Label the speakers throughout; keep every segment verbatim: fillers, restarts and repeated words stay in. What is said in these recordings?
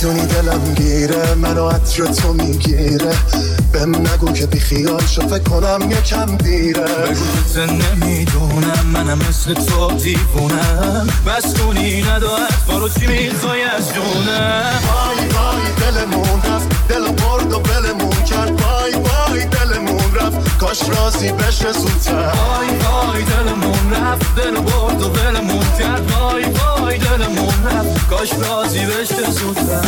Speaker 1: میدونی دلم گیره، منو عطر تو میگیره. بهم نگو که بی خیال شو، فکر کنم یکم دیره.
Speaker 2: بگو که نمیدونم منم مثل تو دیوونم. بس کنی ندارد فارو چی میخوای از جونم.
Speaker 1: وای وای دلمون رفت، دل برد و بلمون کرد. وای وای دلمون رفت، کاش راضی بشه زودتر.
Speaker 2: وای وای دلمون رفت، دل برد و بلمون کرد. وای وای دلمون رفت، کاش راضی بشه زودتر.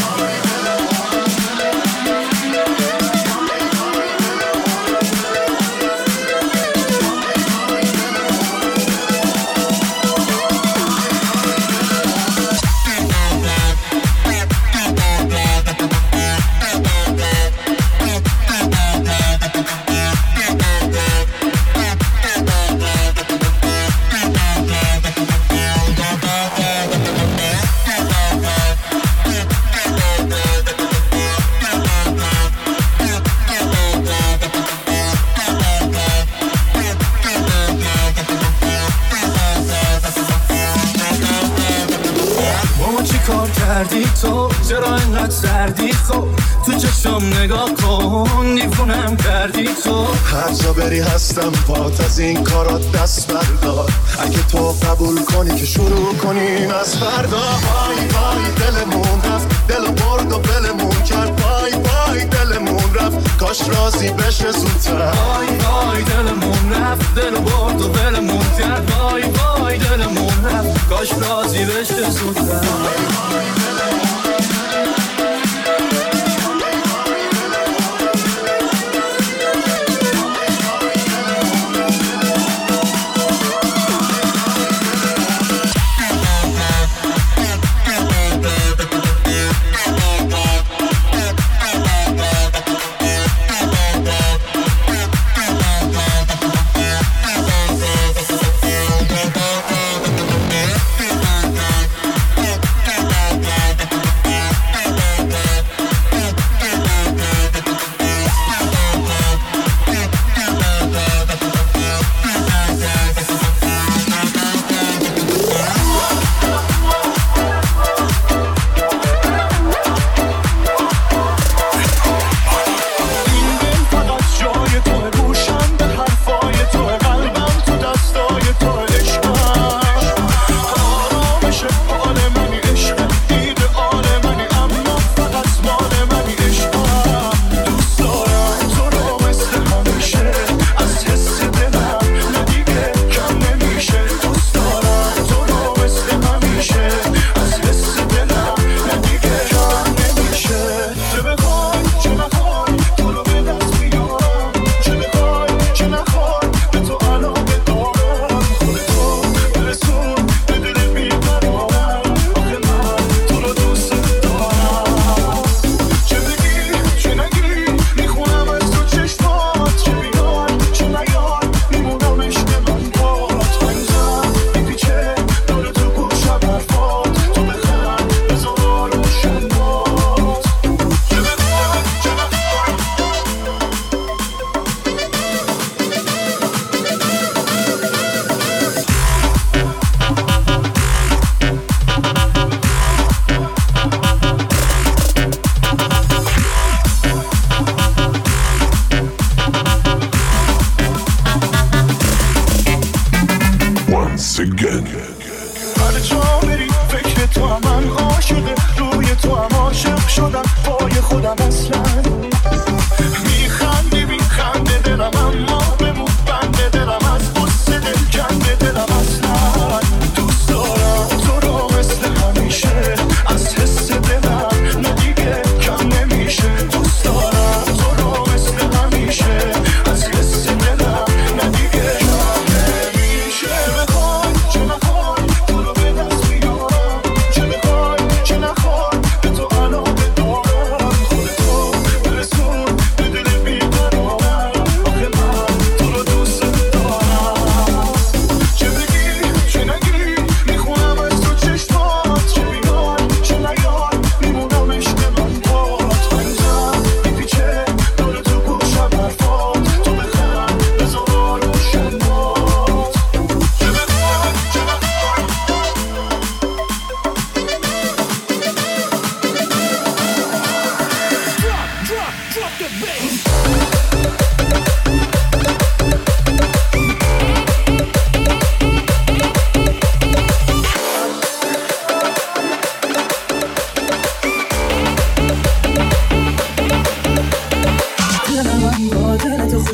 Speaker 2: کردی تو چرا اینقدر سردی؟ خب تو چشم نگاه کن، دیوونم کردی تو.
Speaker 1: هر جا بری هستم پات، از این کارات دست بردار. اگه تو قبول کنی که شروع کنیم از فردا. وای وای دلمون رفت، دل برد و بلمون کرد. وای وای دلمون رفت، کاش راضی بشه زودتر.
Speaker 2: وای وای دلمون رفت، دل برد و بلمون کرد. وای وای دلمون رفت، کاش راضی بشه زودتر.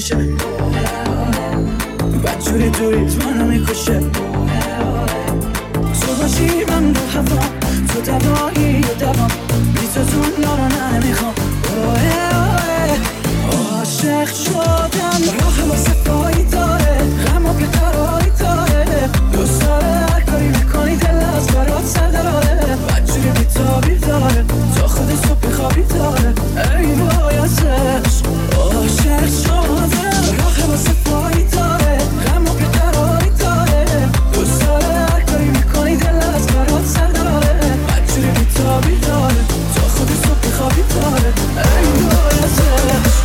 Speaker 2: میشه بدجوری دوریت منو میکشه تو باشی من رو هوا تو دوایی و دوام بی تو دنیا رو نمیخوام عاشق شدم راه واسه پایی داره غم و بیقراری داره دوست داره هر کاری میکنی دل از برات سر داره بدجوری بیتابی داره تا خود صبح خوابی داره ای بایستش عاشق شدم راه واسه پایی داره غم و بیقراری داره دوست داره هر کاری میکنی دل از برات سر داره بدجوری بیتابی داره تا خود صبح خوابی داره ای بایستش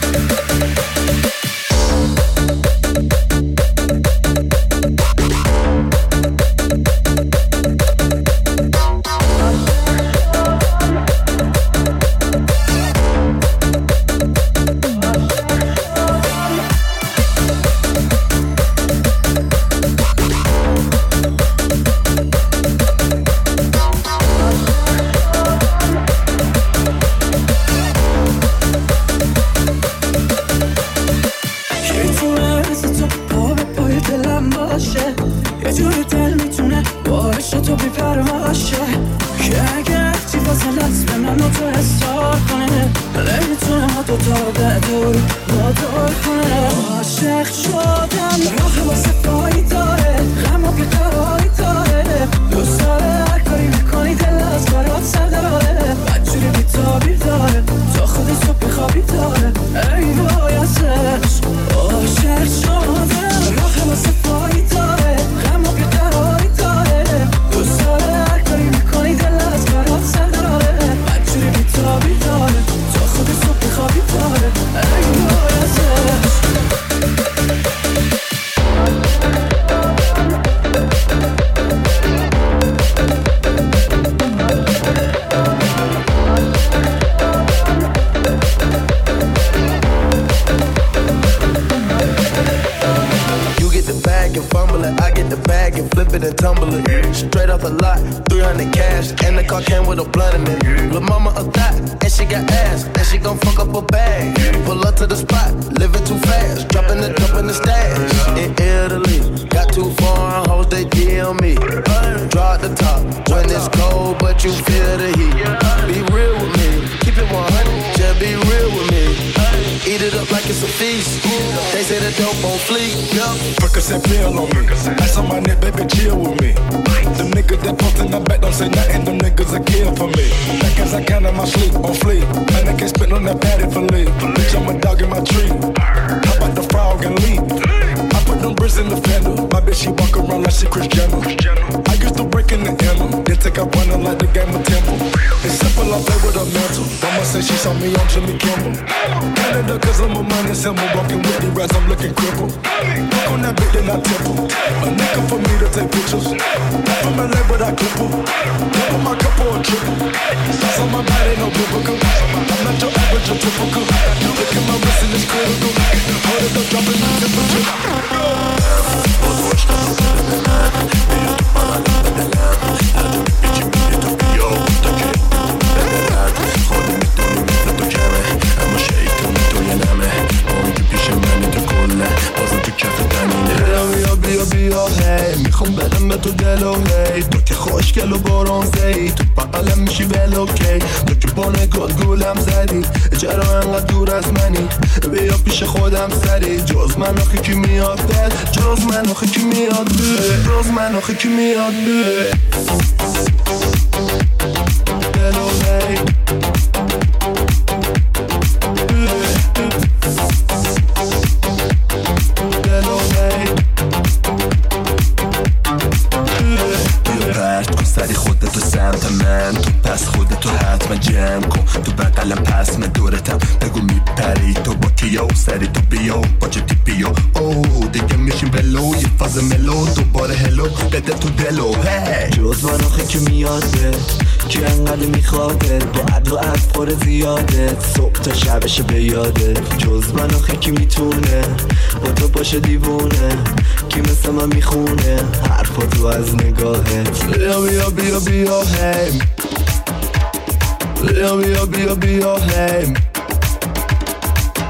Speaker 3: شبش به یادت جز من آخه کی میتونه با تو باشه دیوونه کی مثل من میخونه حرفاتو از نگاهت
Speaker 1: بیا بیا بیا بیا هی بیا بیا بیا بیا هی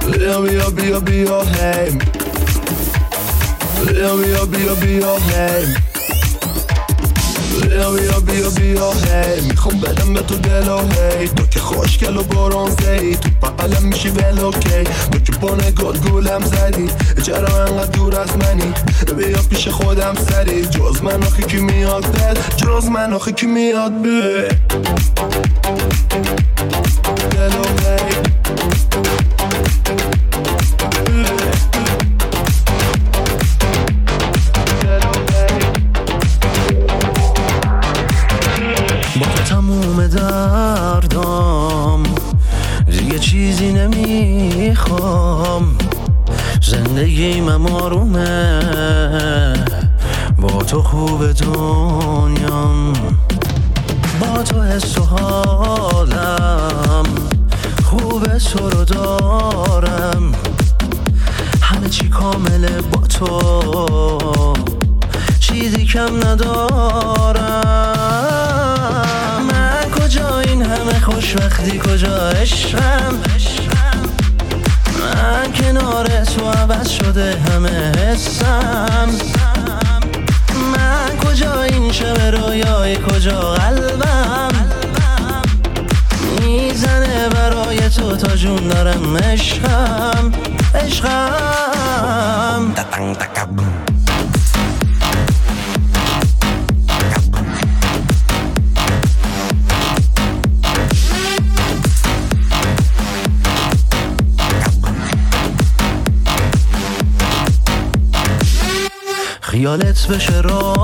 Speaker 3: بیا بیا بیا بیا هی بیا بیا بیا بیا هی بیا بیا بیا بیا هی میخوام بدم به تو دلو هی تو که خوشگل و برونزهی تو بقلم میشی ولوکی تو که با نگات گولم زدی چرا انقدر دور از منی بیا پیش خودم سری جز من آخی کی میاد دل جز من آخی کی میاد به دلو هی
Speaker 4: تموم دردام دیگه چیزی نمیخوام زندگیم آرومه با تو خوب دنیام با تو حس و حالم خوب تو رو دارم همه چی کامله با تو چیزی کم ندارم من کجا این همه خوشبختی کجا عشقم من کنار تو عوض شده همه حسم من کجا این شب رویای کجا قلبم میزنه برای تو تا جون دارم عشقم عشقم تتنگ تکب خیالت بشه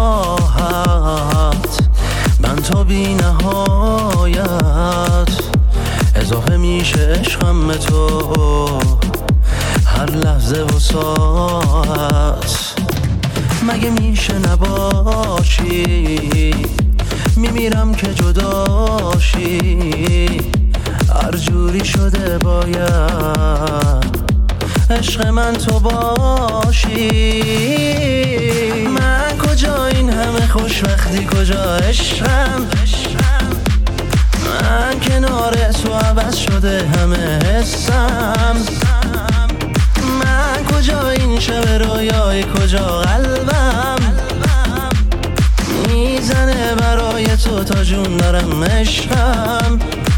Speaker 4: راحت من تا بی نهایت اضافه میشه عشقم به تو هر لحظه و ساعت مگه میشه نباشی میمیرم که جداشی هر جوری شده باید عشق من تو باشی من کجا این همه خوشبختی کجا عشقم من کنار تو عوض شده همه حسم من کجا این شب رویای کجا قلبم میزنه برای تو تا جون دارم عشقم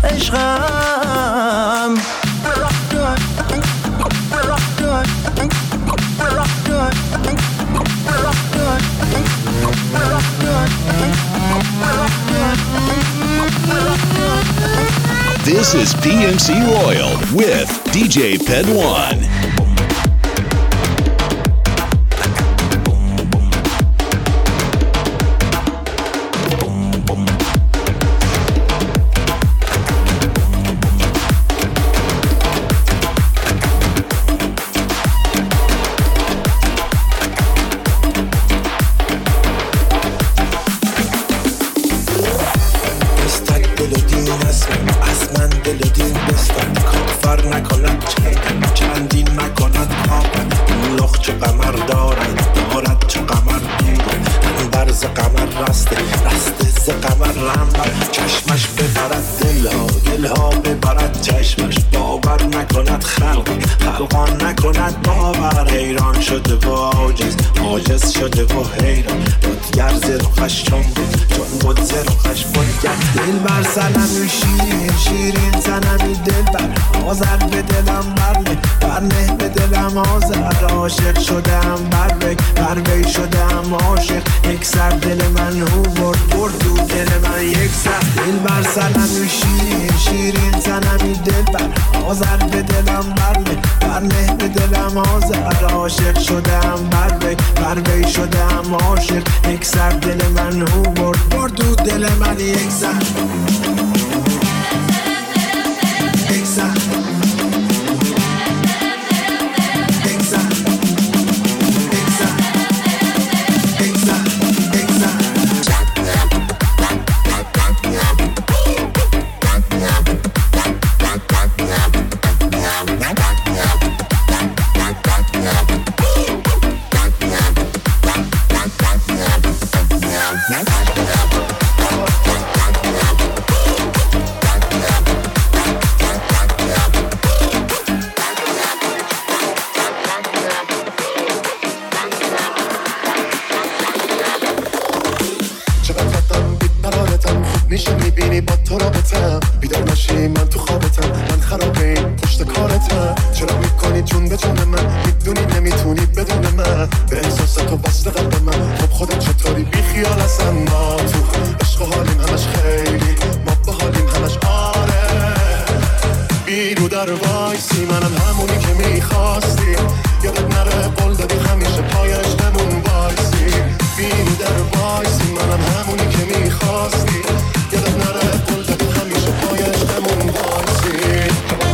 Speaker 4: عشقم
Speaker 5: This is D M C Royal with D J Ped One.
Speaker 6: سنمی شیرین شیرین سنمی دل بر آزر به دلم برنه برنه به دلم آزر عاشق شدم بر وی بر وی شدم عاشق یک سر دل من هو برد برد دو دل من یک سر دل بر سنمی شیرین شیرین سنمی دل بر آزر به دلم برنه برنه به دلم آزر عاشق شدم بر وی بر وی شدم عاشق یک سر دل من هو برد برد دو دل من یک سر
Speaker 1: در وایسی منم همونی که میخواستی یادت نره قول دادی همیشه پای عشقمون وایسی بیرو در وایسی منم همونی که میخواستی یادت نره قول دادی همیشه پای عشقمون وایسی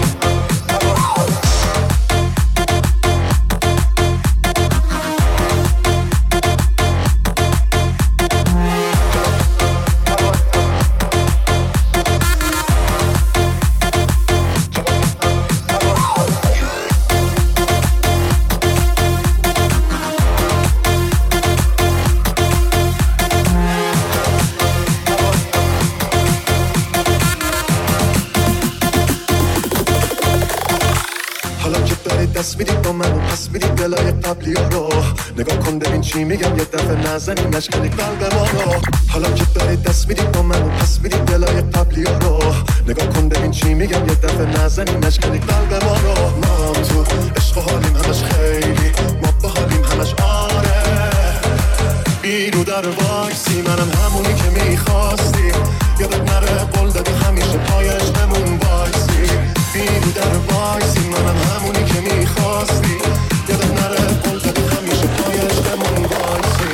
Speaker 1: دست میدید با من و پس میدید دلای قبلی ها رو نگاه کن ببین چی میگم یه دفعه نزنی نشکنی قلب ما رو حالا که دارید دست میدید با من و پس میدید دلای قبلی ها رو نگاه کن ببین چی میگم یه دفعه نزنی نشکنی قلب ما رو ما هم تو عشق و حالیم همش خیلی ما با حالیم همش آره بیرو در وایسی منم همونی که میخواستی یادت نره قول دادی همیشه پای عشقمون وایسی بیرو در وایسی منم همونی که میخواستی یادت نره قول دادی همیشه پای عشقمون وایسی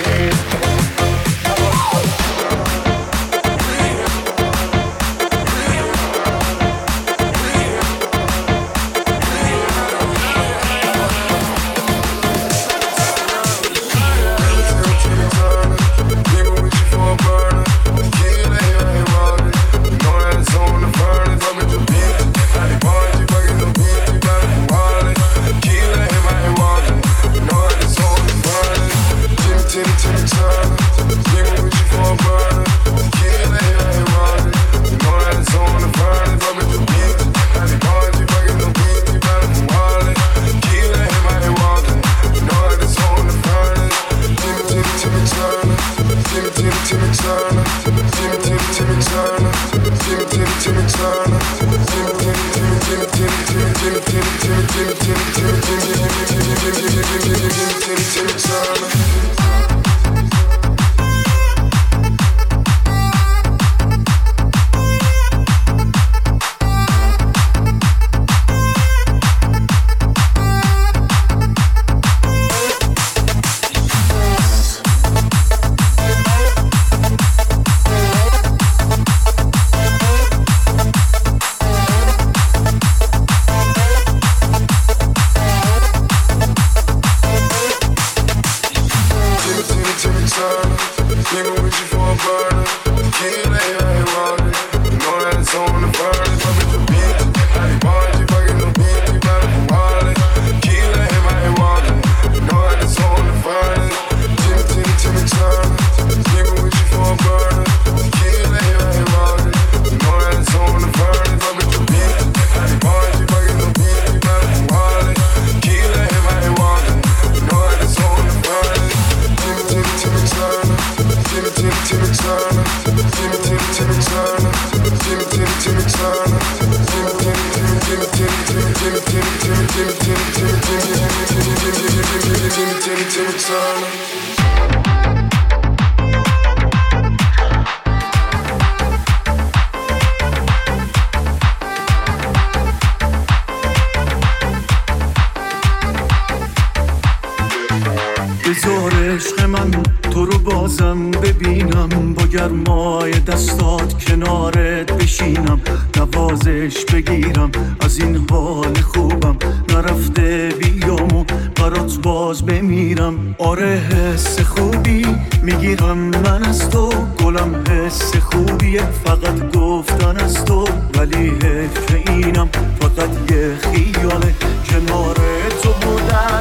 Speaker 7: بذار عشق من تو رو بازم ببینم با گرمای دستات کنارت بشینم نوازش بگیرم از این حال خوبم نرفته بیامو برات باز بمیرم آره حس خوبی میگیرم من از تو گلم حس خوبیه فقط گفتن از تو ولی حیف که اینم فقط یه خیاله کنار تو بودن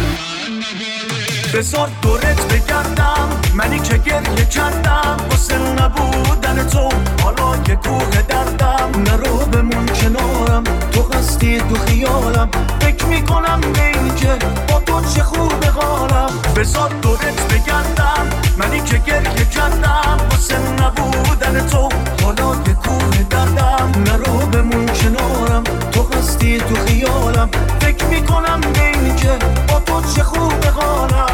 Speaker 7: بذار دورت بگردم منی که گریه کردم واسه نبودن تو حالا که کوه دردم نرو بمون کنارم تو قصدی تو خیالم فکر میکنم به این که با تو چه خوب حالم بذار دورت بگردم منی که گریه کردم واسه نبودن تو حالا که کوه دردم نرو بمون کنارم تو قصدی تو خیالم فکر میکنم به این که با تو چه خوب حالم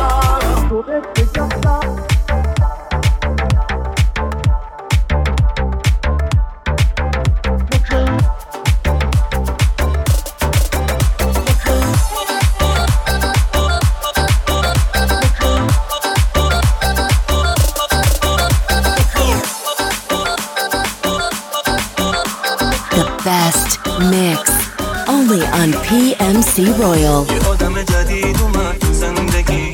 Speaker 8: best mix only on پی ام سی Royal.
Speaker 4: یه آدم جدید اومد تو زندگی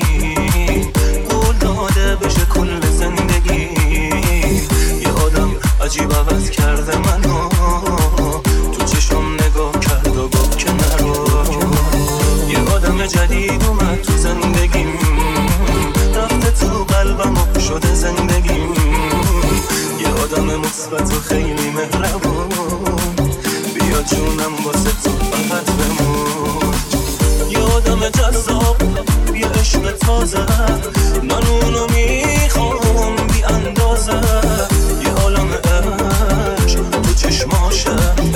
Speaker 4: قول داده بشه کل زندگی یه آدم عجیب عوض کرده منو تو چشم نگاه کرد و گفت که نرو یه آدم جدید اومد تو زندگی رفته تو قلبم و شده زندگی یه آدم مثبت و خیلی مهربون بیا جونم واسه تو فقط بمون یه آدم جذاب یه عشق تازه من اونو میخوام بی اندازه یه عالم عشق تو چشماشه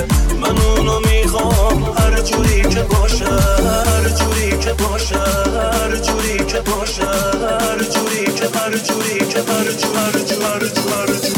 Speaker 4: من اونو میخوام هر جوری که باشه هر جوری که باشه هر جوری که باشه هر جوری که هر جوری که هر جوری هر جوری هر جوری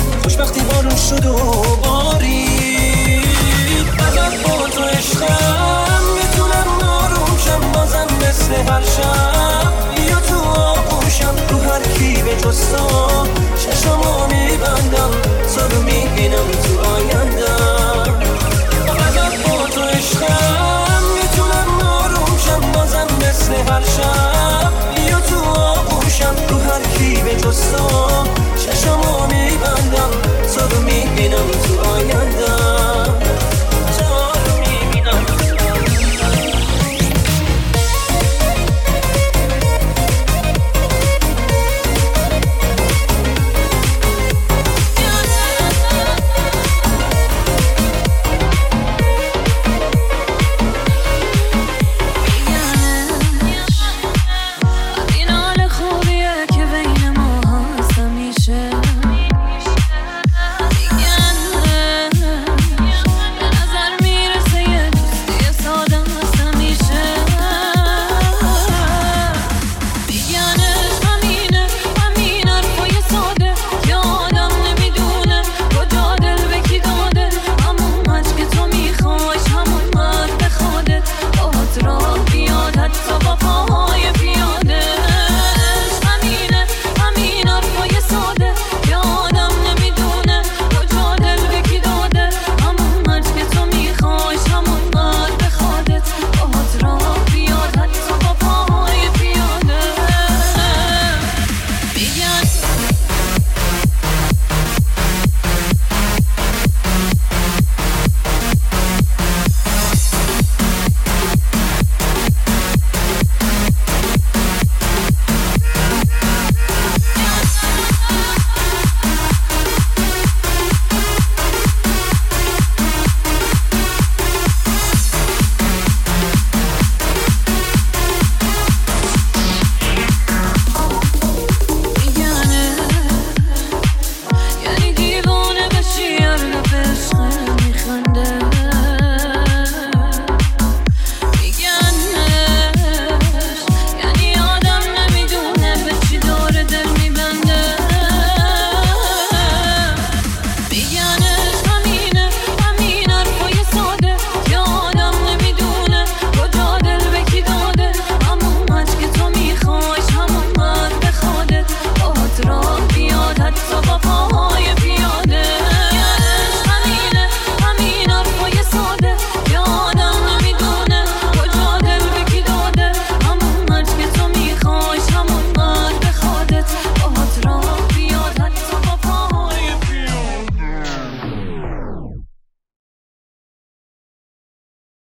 Speaker 2: خوشبختی بارون شد و بارید فقط با تو عشقم